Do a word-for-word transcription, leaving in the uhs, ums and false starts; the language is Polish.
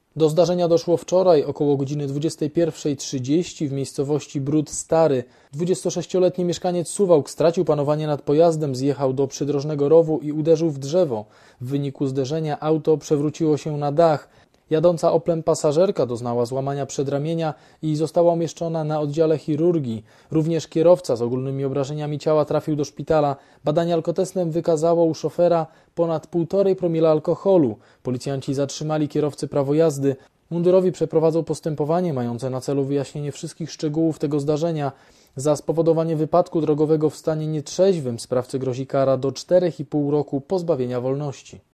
Do zdarzenia doszło wczoraj około godziny dwudziestej pierwszej trzydzieści w miejscowości Bród Stary. dwudziestosześcioletni mieszkaniec Suwałk stracił panowanie nad pojazdem, zjechał do przydrożnego rowu i uderzył w drzewo. W wyniku zderzenia auto przewróciło się na dach. Jadąca Oplem pasażerka doznała złamania przedramienia i została umieszczona na oddziale chirurgii. Również kierowca z ogólnymi obrażeniami ciała trafił do szpitala. Badanie alkotestem wykazało u szofera ponad półtorej promila alkoholu. Policjanci zatrzymali kierowcę prawo jazdy. Mundurowi przeprowadzą postępowanie mające na celu wyjaśnienie wszystkich szczegółów tego zdarzenia. Za spowodowanie wypadku drogowego w stanie nietrzeźwym sprawcy grozi kara do czterech i pół roku pozbawienia wolności.